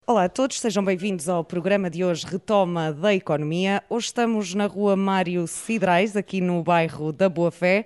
Olá a todos, sejam bem-vindos ao programa de hoje Retoma da Economia. Hoje estamos na rua Mário Cidrais, aqui no bairro da Boa Fé,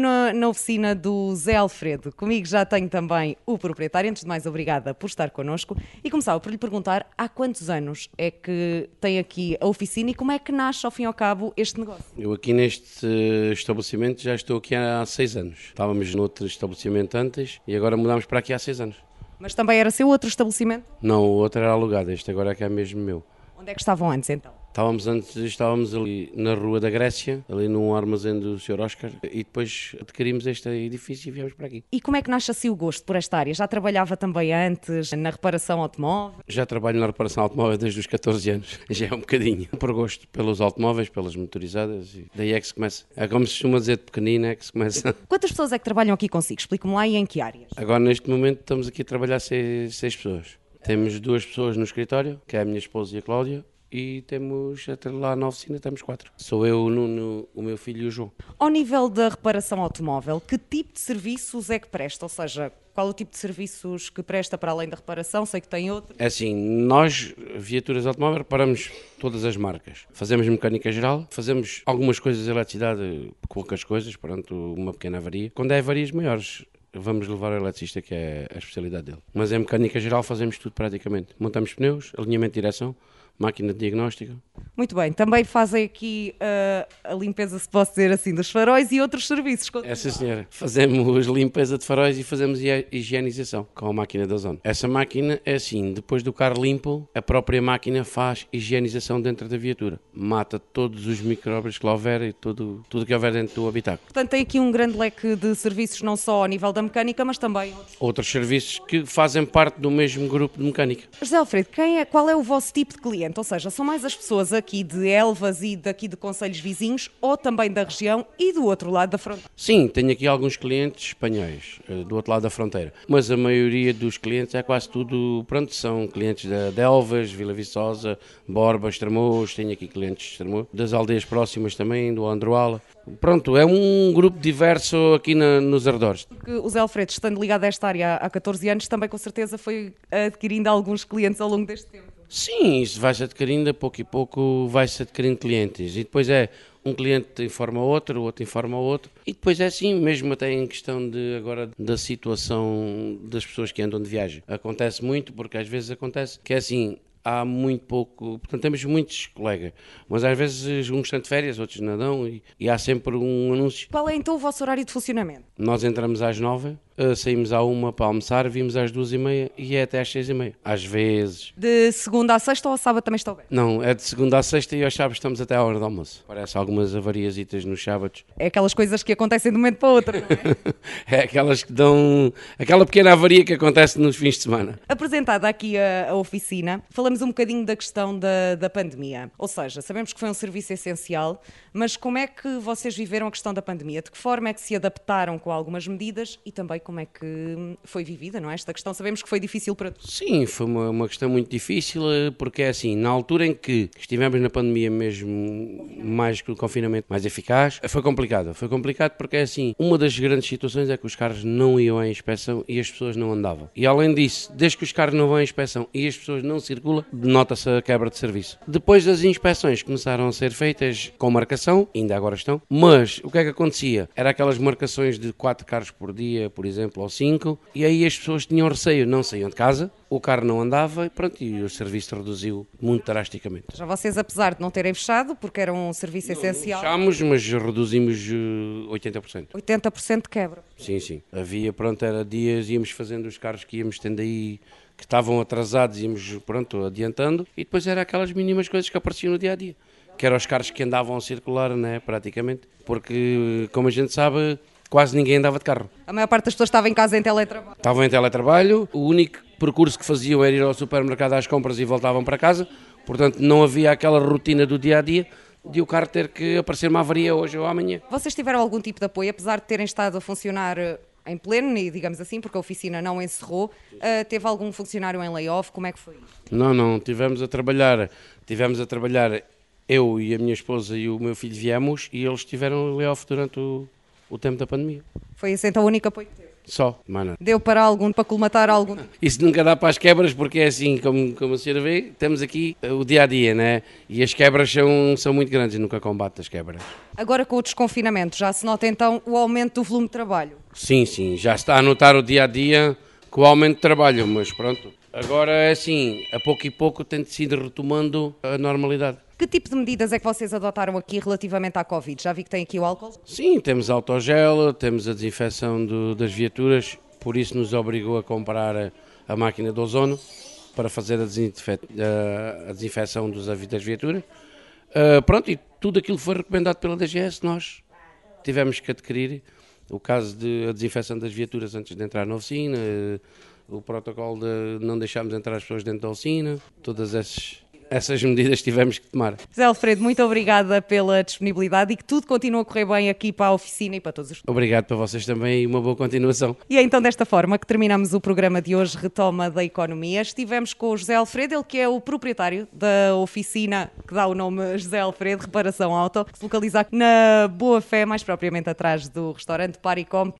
na oficina do Zé Alfredo. Comigo já tenho também o proprietário. Antes de mais, obrigada por estar connosco. E começava por lhe perguntar há quantos anos é que tem aqui a oficina e como é que nasce, ao fim e ao cabo, este negócio? Eu aqui neste estabelecimento já estou aqui há 6 anos. Estávamos noutro estabelecimento antes e agora mudámos para aqui há 6 anos. Mas também era seu outro estabelecimento? Não, o outro era alugado, este agora é que é mesmo meu. Onde é que estavam antes, então? Estávamos ali na Rua da Grécia, ali num armazém do Sr. Oscar, e depois adquirimos este edifício e viemos para aqui. E como é que nasce assim o gosto por esta área? Já trabalhava também antes na reparação automóvel? Já trabalho na reparação automóvel desde os 14 anos, já é um bocadinho. Por gosto pelos automóveis, pelas motorizadas, e daí é que se começa. É como se costuma dizer, de pequenino é que se começa. Quantas pessoas é que trabalham aqui consigo? Explique-me lá e em que áreas? Agora neste momento estamos aqui a trabalhar 6 pessoas. Temos 2 pessoas no escritório, que é a minha esposa e a Cláudia. E temos, até lá na oficina, temos 4. Sou eu, o Nuno, o meu filho e o João. Ao nível da reparação automóvel, que tipo de serviços é que presta? Ou seja, qual o tipo de serviços que presta para além da reparação? Sei que tem outro. É assim, nós, viaturas automóveis, reparamos todas as marcas. Fazemos mecânica geral, fazemos algumas coisas de eletricidade, poucas coisas, pronto, uma pequena avaria. Quando é avarias maiores, vamos levar ao eletricista, que é a especialidade dele. Mas em mecânica geral fazemos tudo praticamente. Montamos pneus, alinhamento de direção, máquina de diagnóstico. Muito bem, também fazem aqui a limpeza, se posso dizer assim, dos faróis e outros serviços. Essa senhora. Fazemos limpeza de faróis e fazemos higienização com a máquina da Ozone. Essa máquina é assim, depois do carro limpo, a própria máquina faz higienização dentro da viatura. Mata todos os micróbios que lá houver e tudo que houver dentro do habitáculo. Portanto, tem aqui um grande leque de serviços, não só ao nível da mecânica, mas também outros serviços que fazem parte do mesmo grupo de mecânica. José Alfredo, qual é o vosso tipo de cliente? Ou seja, são mais as pessoas aqui de Elvas e daqui de concelhos vizinhos ou também da região e do outro lado da fronteira? Sim, tenho aqui alguns clientes espanhóis, do outro lado da fronteira, mas a maioria dos clientes é quase tudo, pronto, são clientes de Elvas, Vila Viçosa, Borba, Estremoz, tenho aqui clientes de Estremoz, das aldeias próximas também, do Androala. Pronto, é um grupo diverso aqui nos arredores. Porque o Zé Alfredo, estando ligado a esta área há 14 anos, também com certeza foi adquirindo alguns clientes ao longo deste tempo. Sim, isso vai-se adquirindo, a pouco e pouco vai-se adquirindo clientes. E depois é um cliente informa outro, o outro informa o outro. E depois é assim, mesmo até em questão de agora da situação das pessoas que andam de viagem. Acontece muito, porque às vezes acontece que é assim, há muito pouco, portanto temos muitos colegas, mas às vezes uns estão de férias, outros não dão e há sempre um anúncio. Qual é então o vosso horário de funcionamento? Nós entramos às 9, saímos à 1 para almoçar, vimos às 2h30 e é até às 6h30. Às vezes. De segunda à sexta ou ao sábado também estão abertos? Não, é de segunda à sexta e aos sábados estamos até à hora do almoço. Parece algumas avariasitas nos sábados. É aquelas coisas que acontecem de um momento para o outro, não é? É aquelas que dão aquela pequena avaria que acontece nos fins de semana. Apresentada aqui a oficina, falamos um bocadinho da questão da pandemia. Ou seja, sabemos que foi um serviço essencial, mas como é que vocês viveram a questão da pandemia? De que forma é que se adaptaram com algumas medidas e também como é que foi vivida, não é? Esta questão sabemos que foi difícil para todos. Sim, foi uma questão muito difícil, porque é assim, na altura em que estivemos na pandemia mesmo, mais que o confinamento mais eficaz, foi complicado. Foi complicado porque é assim, uma das grandes situações é que os carros não iam à inspeção e as pessoas não andavam. E além disso, desde que os carros não vão à inspeção e as pessoas não circulam, nota-se a quebra de serviço. Depois das inspeções começaram a ser feitas com marcação, ainda agora estão, mas o que é que acontecia? Era aquelas marcações de 4 carros por dia, por exemplo, ou 5, e aí as pessoas tinham receio, não saíam de casa, o carro não andava e pronto, e o serviço reduziu muito drasticamente. Já vocês, apesar de não terem fechado, porque era um serviço essencial... Fechámos, mas reduzimos 80%. 80% de quebra. Sim, sim. Havia, pronto, era dias, íamos fazendo os carros que íamos tendo aí, que estavam atrasados, íamos, pronto, adiantando, e depois era aquelas mínimas coisas que apareciam no dia-a-dia. Que eram os carros que andavam a circular, né, praticamente, porque, como a gente sabe, quase ninguém andava de carro. A maior parte das pessoas estava em casa em teletrabalho. Estavam em teletrabalho, o único percurso que faziam era ir ao supermercado às compras e voltavam para casa, portanto não havia aquela rotina do dia-a-dia de o carro ter que aparecer uma avaria hoje ou amanhã. Vocês tiveram algum tipo de apoio, apesar de terem estado a funcionar em pleno, e digamos assim, porque a oficina não encerrou, teve algum funcionário em layoff? Como é que foi isso? Não, tivemos a trabalhar, eu e a minha esposa e o meu filho viemos e eles tiveram layoff durante o tempo da pandemia. Foi esse então o único apoio que teve? Só, mano. Deu para colmatar algum? Isso nunca dá para as quebras, porque é assim, como a senhora vê, temos aqui o dia-a-dia, né? E as quebras são muito grandes e nunca combate as quebras. Agora com o desconfinamento, já se nota então o aumento do volume de trabalho? Sim, já está a notar o dia-a-dia com o aumento de trabalho, mas pronto. Agora é assim, a pouco e pouco tem-se ido retomando a normalidade. Que tipo de medidas é que vocês adotaram aqui relativamente à Covid? Já vi que tem aqui o álcool? Sim, temos álcool-gel, temos a desinfecção das viaturas, por isso nos obrigou a comprar a máquina de ozono para fazer a desinfecção das viaturas. Pronto, e tudo aquilo foi recomendado pela DGS, nós tivemos que adquirir. O caso de a desinfecção das viaturas antes de entrar na oficina, o protocolo de não deixarmos entrar as pessoas dentro da oficina, todas essas medidas tivemos que tomar. José Alfredo, muito obrigada pela disponibilidade e que tudo continue a correr bem aqui para a oficina e para todos os... Obrigado para vocês também e uma boa continuação. E é então desta forma que terminamos o programa de hoje, Retoma da Economia. Estivemos com o José Alfredo, ele que é o proprietário da oficina que dá o nome José Alfredo, Reparação Auto, que se localiza na Boa Fé, mais propriamente atrás do restaurante Paricom.